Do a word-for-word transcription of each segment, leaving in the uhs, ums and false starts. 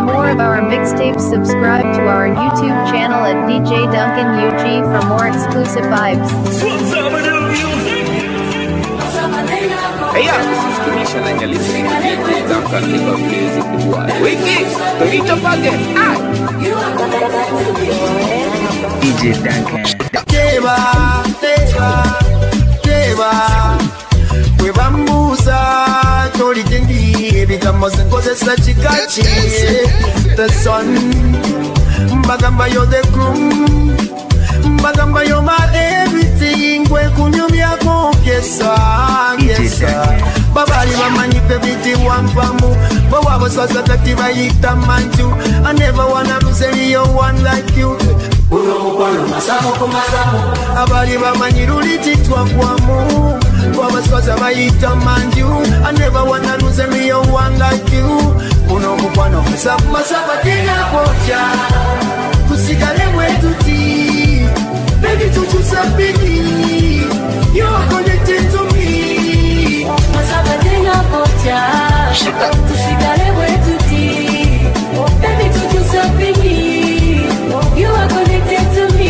more of our mixtapes, subscribe to our YouTube channel at D J Duncan U G for more exclusive vibes. Hey yo, this is Kamisha and you're listening to D J Duncan Live Up Music with Why. Wiki, turn it up again. Ah. D J Duncan. Deva, Deva, Deva. We bambuza, tori kendi, become kozesa chikachi. The sun, mbagamba yo the groom, mbagamba yo my everything. Kwe kunyumya kukesa, kesa. Babali wamanyi pebiti wampamu, bawa baswasa takiba yita manju. I never wanna lose anyone like you. Uno mukwano masamu kumasamu, abali wamanyi luliti twakwamu. I never wanna lose a real one like you. Uno mukwano masamu masamu tina kocha. Kusigale wetu ti, baby tuju sabini. You're connected to me. Masamu tina kocha. Kusigale wetu ti, baby tuju sabini. You are connected to me.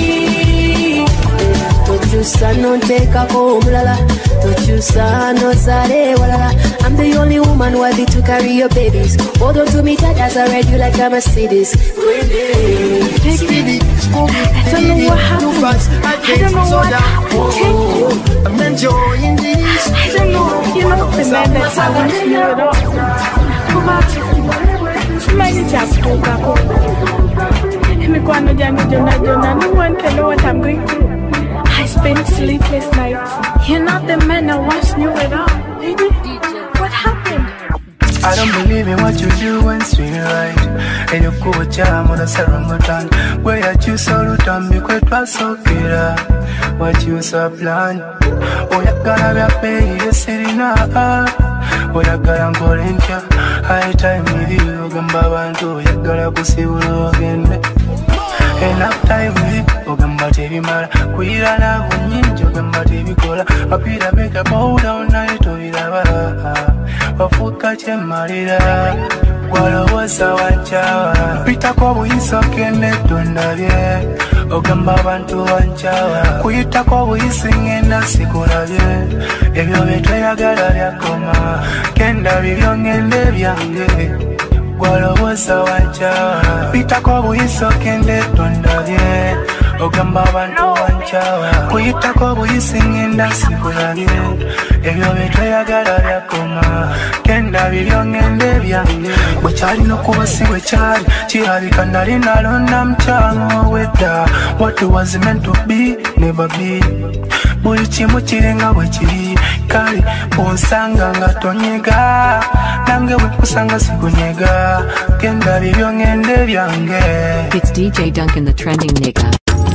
Tochusa no take a comlala. Tochusa no sare walala. I'm the only woman worthy to carry your babies. Hold on to me tight as I ride you like a Mercedes. Speedy, I don't know what happened. I don't know what happened. I'm enjoying this. I don't know. You know the man that's having to know it all. Come on. Somebody just spoke up. No one can know what I'm going through. I spent sleepless nights. You're not the man I once knew at all, baby. What happened? I don't believe in what you do when swing right. And you go jam on a sarangotan. Where you choose all the time, you quite pass so kira. What you so plan? Oh, you gotta be paying the city now. Oh, you gotta go in here. High time with you, Gambabanto. You gotta go see you again. Enough time with it, Ogamba T V Mara, Quirana, Ninja, Ogamba T V Cola, a Pita make a bow down night to Villa, a food catch and Marida, Guala was our chawa, Pita Cobo is a Kenneth Donavie, Ogamba Bantu and Chawa, Quita Cobo is singing a Sikura, if you betray a gallery, Coma, Kenda be young and live young. Guala was our chawa, Pita Cobo is a Kenneth Donavie, Ogamba Bantu and Chawa, Quita Cobo is singing a Sikura, if you betray a gallery, Coma, Kenda be young and live young. But I no Kosi with Charlie, Chiari Canarina, Londam Chamo with her. What was meant to be, never be. Bulichimu chirenga wechiri, Kari, Ponsanga, Tonyega, Nange Wipusanga Sikunyega, Kenda be young and live young. It's D J Duncan, the trending nigga.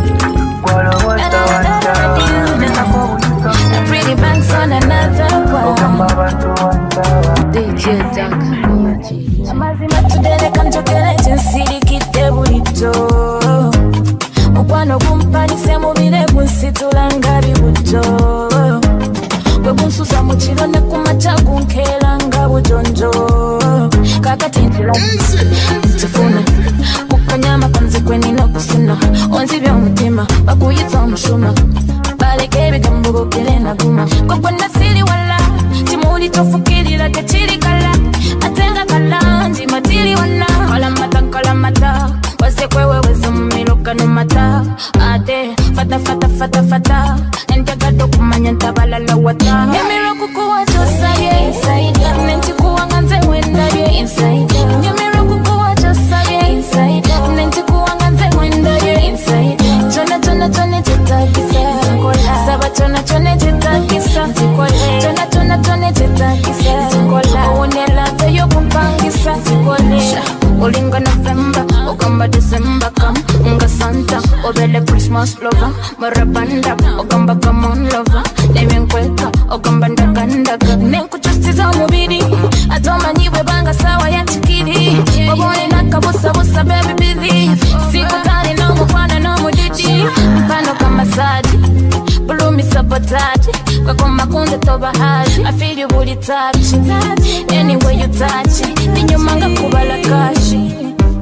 A pretty banks on another one. D J Duncan. Amazima tudele kanjokele chinsiri kite burito. Mukwano kumpani semu bile kunsitulanga bibuto. Gwe kunsusa muchiro ne kumachagu nkelanga bujonjo. Kakati njila tifuna kukanyama kanzikweni no kusuna. Onzi bya mutima bakuyitsa omushuma. Baleke bigambo kele na guma. Kwa nasiri wala chimuli tofukirira kachiri kala. Atenga kala nji matiri wana. Kala mata kala mata. Wase kwewe weze mumiruka no mata. Ate fata fata fata fata. Entaka dokumanya ntabala la wata. Nyamiro kukuwa josa ye inside. Nenti kuwa nganze wenda ye inside. Nyamiro kukuwa josa ye inside. Nenti kuwa nganze wenda ye inside. Chona chona chona cheta kisa. Saba chona chona cheta kisa. Chona chona chona cheta kisa. Uonela teyo kumpangisa. Olinga November, Ogamba December come. Unga Santa, Obele Christmas lover. Marabanda, Ogamba come on lover. Name kweka, Ogamba ndagandaga. Nenku justiza mubidi. Atoma niwe banga sawa ya chikidi. Obone nakabusa busa baby busy. Siku tani no mukwana no mudidi. Mpano kama sadi, bulumi sabotage. Kwa koma kunde toba haji. I feel you booty touch. Anyway you touch it. Ninyo manga kubala kashi.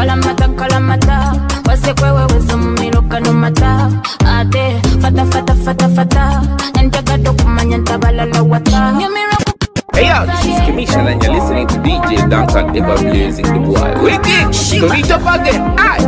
Kalamata, kalamata. Wase kwewe wezo mumiruka no mata. Ate, fata, fata, fata, fata. Njaga dokumanya ntabala la wata. Hey yo, this is Kamisha and you're listening to D J Duncan ever blazing the boy. Wicked! So meet up again. Aye!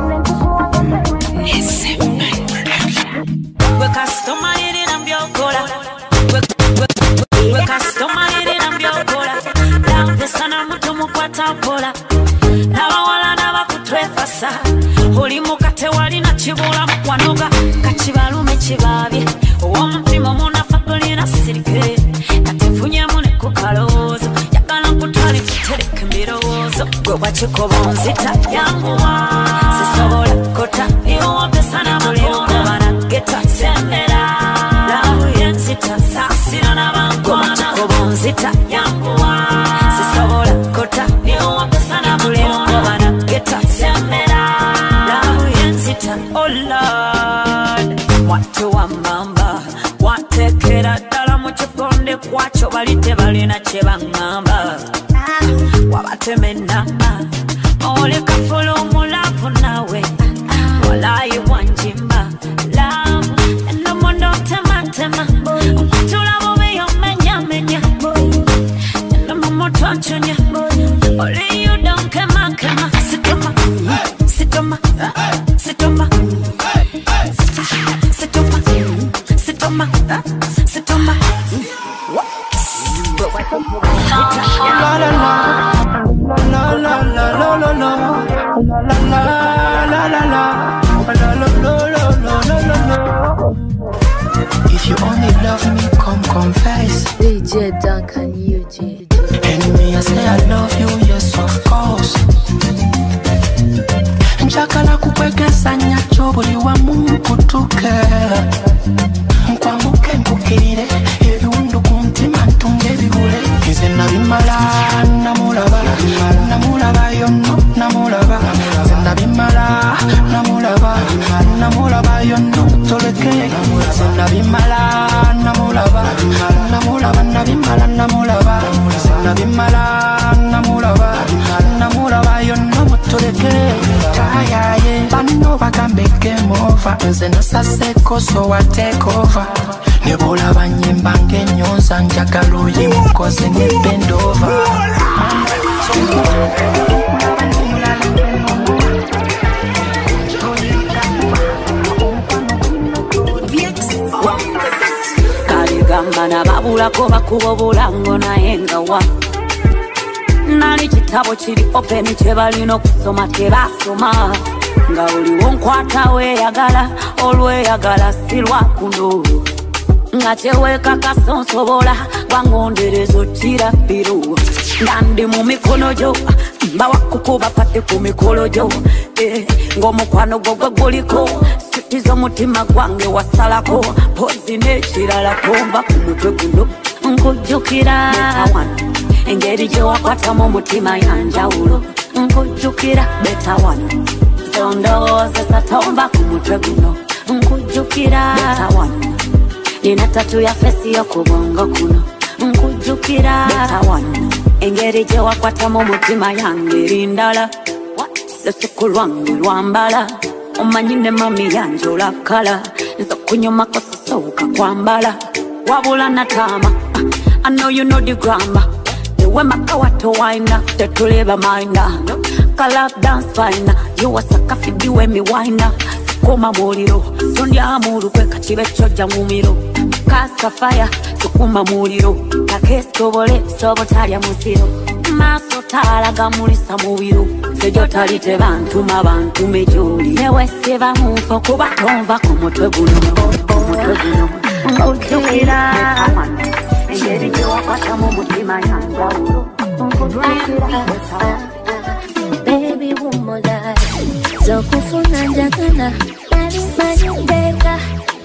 We customer in ambiokola. We customer in ambiokola. La pesana mutu mukwata pola. Na wala na bakutwefasa. Oli mukate wali na chibula mkwanoga. Kachibalume chibabye. Owa mutima muna fabulina sirike. Katefunye mune kukalozo. Yakala nkutwali kutereke mbirozo. Gwe wachikobo nzita yanguwa. Sisobola kota. Iwa pesana mutu geta sembera lawu yenzita sasira nabangwana kobonzita yanguwa sisobola kota niwo pesana mulengo bana geta sembera lawu yenzita oh Lord watu wa mamba watekera dala mu kiponde kwacho balite balina kye bangamba wabatemenamba ole kafulu mulavu nawe walayi wanjimba tema tula bobe yo menya menya na mama twanchonya only you don't come on come on sitoma sitoma sitoma sitoma sitoma sitoma la la la la la la la la la la la la la. If you only love me, come confess. D J Duncan U G. And me, I say I love you, yes of course. Njakala kukwegesa nyacho buli wa Mungu tuke. Nkwamuke nkukirire ebiwundu ku mutima ntunge bibule. Nze nabimala namulaba namulaba yonno namulaba. Nze nabimala namulaba namulaba yonno toleke. Nze nabimala namulaba namulaba nabimala namulaba. Nze nabimala namulaba namulaba yonno mutoleke. Tayaye bano bagambe game over. Nze nasaseko so I take over. Nebola banyimba ngenyonza njagala oyimukoze ne bend over. Kaligamba na babulako bakuba bulango naye nga wa nali kitabo kiri open kye balina okusoma tebasoma nga oliwo nkwata weeyagala olweyagala silwa kuno nga kyeweka kasonsobola wangondereza otira biru ndandi mu mikono gyo mbawa kukuba pate ku mikolo gyo eh, ng'omukwano gwo gwe guliko siti z'omutima gwange wasalako pozi n'ekirala komba ku mutwe guno nkujjukira engeri gye wakwatamu omutima yanjawulo nkujjukira beta wano zondowoozesa tomba ku mutwe guno nkujjukira beta wano nina tatu ya fesi yo ku bwongo kuno nkujjukira beta wano engeri gye wakwatamu omutima yange erindala lusuku lwange lwambala omanyi ne mami yange olakala nza okunyumako sisowuka kwambala wabula natama I know you know the grammar the way makawato wina tetuleba minda kala dance fine you was a coffee the way me wina sukuma muliro sondya mulukwe kachibe choja mumiro kasa fire sukuma muliro kakestobole sobo talya musiro maso talaga mulisa mubiro sejo talite bantu mabantu mejoli newe seba mufo kuba tomva ku mutwe guno mutwe guno okukira engeri gye wakwatamu mutima yanjawulo baby womola zokufuna njagala nalimanyibeka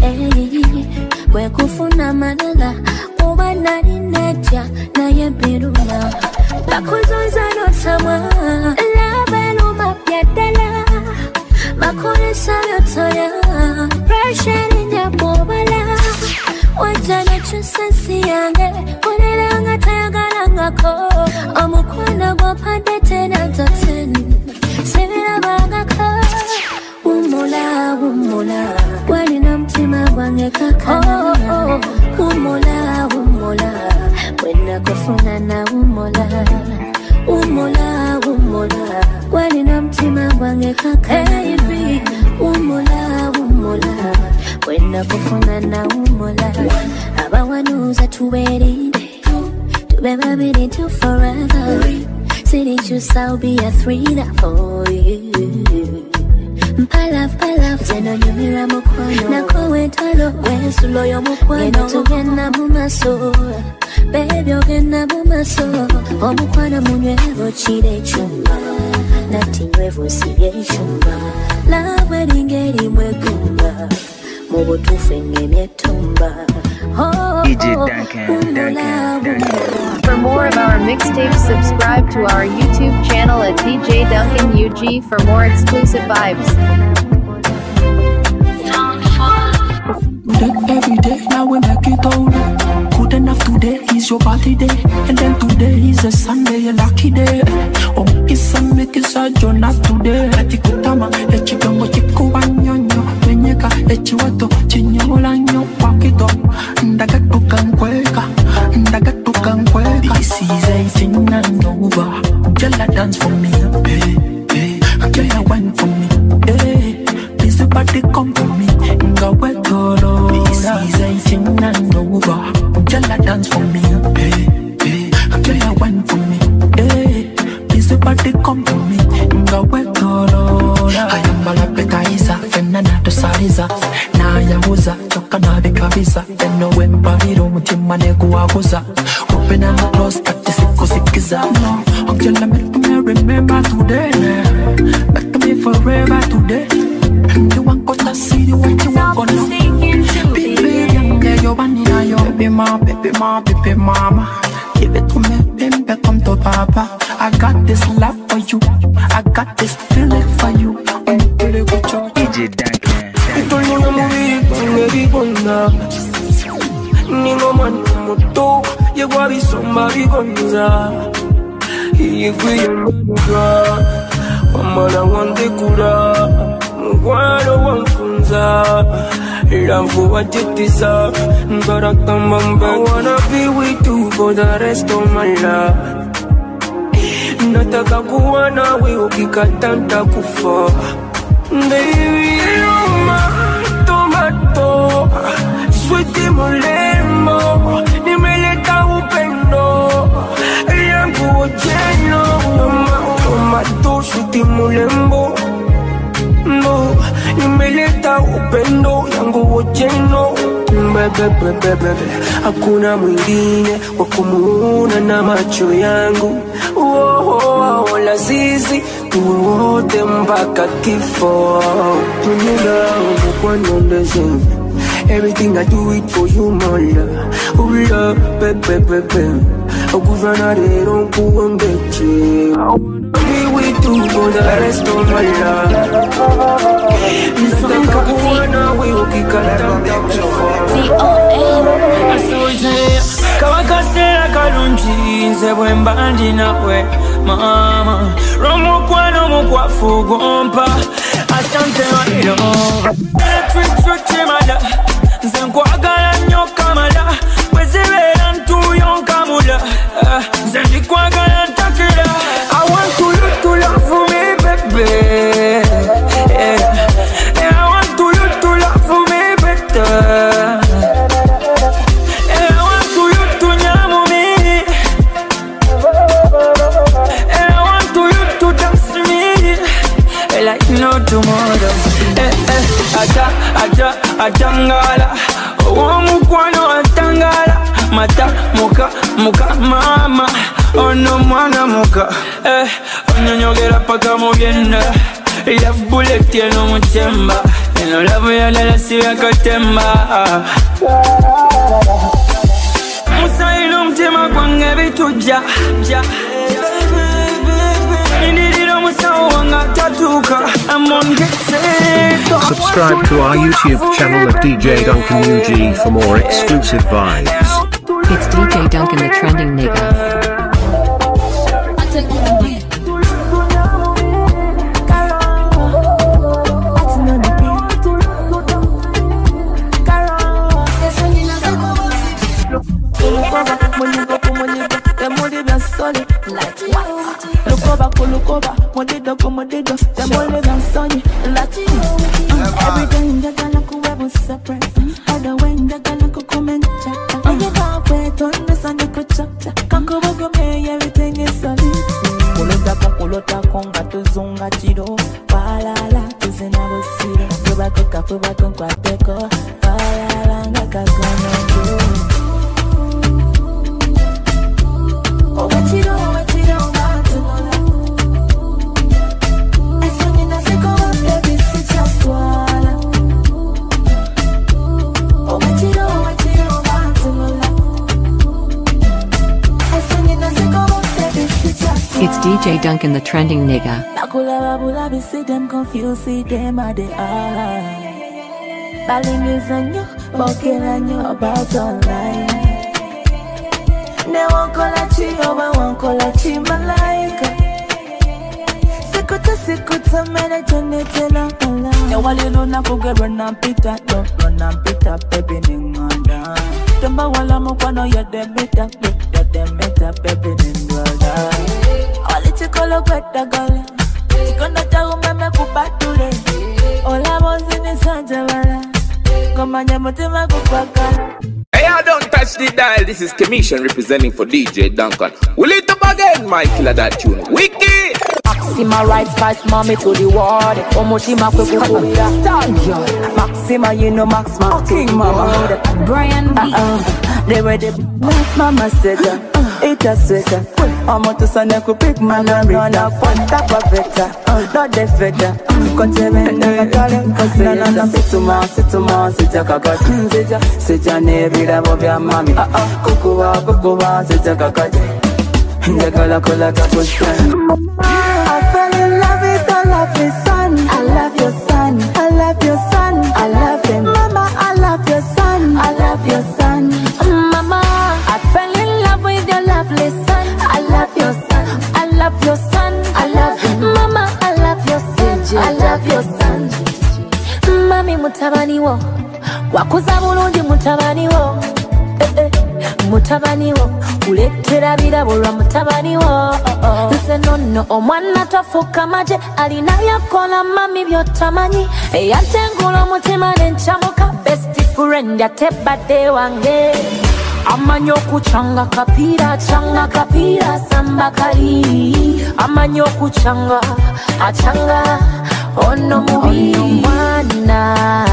kwekufuna manala kuba nali netya naye biruna bakuzoza notamwa labeluma byaddala bakolesa byotoya pressure nyabobala wajana chusensi yange kuleranga tayagalangako omukwano gwopadde tena toteni nakufuna naumula abawanuza tuberinde tube babiri to forever. City juice, I'll be a three now for you. Mpala mpala zeno nyumira mukwano nakowe talo wesulo yo mukwano geno tugenda mumaso baby ogenda mumaso omukwano munywevo chire chumba nati nywevo siye chumba love ringeri mwegumba mubutufe ngemyetumba D J Duncan, Duncan, Duncan. For more of our mixtapes, subscribe to our YouTube channel at D J Duncan U G for more exclusive vibes. Every day, now we make it all. Good enough today is your party day, and then today is a Sunday, a lucky day. Oh, it's a make it a Jonah today. Atikutama, echigango chikubanyo, wenyeka, echiwato, chinyolanyo, pakito, ndagatukankweka, ndagatukankweka. This is a thing and over. Girl, dance for me, hey, hey. Girl, wine for me, hey. This party come to me, nga wetolo. This is a thing and over. Girl, dance for me, hey, hey. Girl, wine for me, hey. This party come to me, nga wetolo. I am malapetaiza, fenana to sariza. Na yahuza, choka na bikabisa. Eno wembariro, mutima neguaguza. Open and close, tatisiku sikiza. No, until I make me remember today. Make me forever today. You want to see what you want to know. Baby, young you want it, yo. Baby, mama, baby, mama, baby, mama. Give it to me, baby, come to papa. I got this love for you. I got this feeling for you. When you feel it with your D J Duncan. Ito nyo na muribona Ningo man muto Yegwa bisomba bigonza Yegwe yamura Wamana wandekura Mugwaro wamfunza Ilavu wajetiza Mbarakamba mbe I wanna be with you for the rest of my life Nataka kuwa nawe ukikata nitakufa Baby, you're my tomato Sweetie mulembo Nimeleta upendo Yangu ojeno Tomato, sweetie mulembo No, nimeleta upendo Yangu ojeno Bebe, bebe, bebe Hakuna mwingine wakumuona na macho yangu Oh, oh, oh, lazizi tuwe wote mpaka kifo Tunila kwa nyondeze Everything I do it for you, my love Oh, love, baby, baby Okuvana rero nkuongeche Be with you for the rest of my life Nisaka kuwana we ukikata T O A Asoje Kawakasera kalunji Nze bwemba ndi nawe Mama Romo kwa nomo kwa fugompa Asante wailo Trick trick chimala Nze nkwagala nyo kamala Wezibera ntuyo nkamula Nze ndikwagala ntakira I want to you to love me baby yeah. And I want to you to love me better like no tomorrow eh eh aja aja ajangala owo mukwano atangala mata muka muka mama ono mwana muka eh onyonyogera paka mubyenda love bullet yeno muchemba eno love yalala siya katemba musailo mtema kwange bituja ja Subscribe to our YouTube channel at D J Duncan U G for more exclusive vibes. It's D J Duncan the trending nigga. Every day you're gonna go separate. katuzunga chiro palala tuzina busiro tubako kapubako kwateko palala ngakakono oh wachiro wachiro watumola esonye naseko baby sichaswala oh wachiro wachiro watumola esonye naseko baby sichaswala. It's D J Duncan the trending nigga. Nakula babula be see them confused, see them at the eye. Balingizanyo, bokeranyo about online. Ne wankola chi, oba wankola chi malaika. Sikuta sikuta mene jone tena online. Ya wali luna kuge run and pita, no run and pita, baby ninganda. Tumba wala mukwano ya demita, ya demita, baby ninganda. Wali chikolo kweta gala, chikono cha umeme kupatule. Ola bozi ni sanja wala. Hey, I don't touch the dial. This is Commission representing for D J Duncan. Will it up again, my killer that tune? Wiki! Maxima rights pass mommy to the world. Omotima kweku kubira. Maxima, you know Maxima. King mama. Brian B. They were the black mama said it a sweater. Omo to sane ku pick man and run up on top of it. Not the feather. Kochebenda kale kose na na situma situma sitaka kati nzija sija nebira bobya mami kukuwa kukuwa sitaka kati njagala kola kapushwa. I fell in love with the lovely son. I love your son. I love your son. I love him. Mama, I love your son. I love your son. Mama, I fell in love with your lovely son. I love your son. I love your son. I love him. Mama, I love your son. I love your son. Mami mutabani wo wakuza bulungi mutabani wo eh, eh. Mutabani wo kuletera birabo lwa mutabani wo nze nonno omwana tofuka maje alina byakola mami byotamanyi eyatengula omutima nencamuka best friend yatebadde wange amanyi okucanga kapiira canga kapiira samba kali amanyi okucanga acanga ono mubi omwana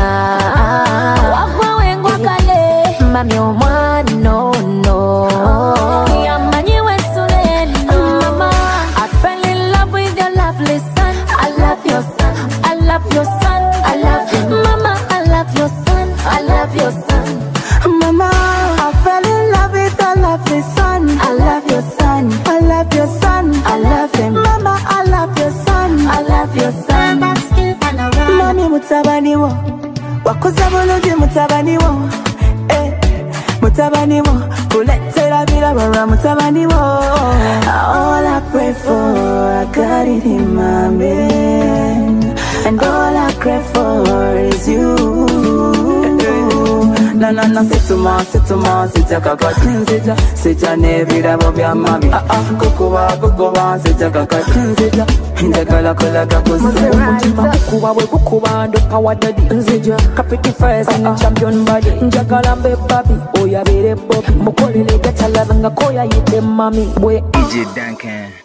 wagwa wengwa kale mami omwana ono yamanyi wesuleno mama I fell in love with your lovely son. I love your son. I love your son. I love him. Mama, I love your son. I love your son. Mama, I fell in love with a lovely son. I love your son. I love your son. I love him. Mama, I love your son. I love your son. Mami mutabani wo, wakuza bulungi mutabani wo, eh, mutabani wo, kuletera birabo mutabani wo. All I pray for, I got it in my bed, and all I cry for is you. Na na na situma situma sitaka kati nzija sija nebirabo bya mami kukuba kukuba sitaka kati nzija njagala kola kakuza kuba we kukuba ndo power daddy nzija kapiti first and champion body njagala mbe baby oyabere bobby mukolele gata love nga koya yite mami we D J Duncan.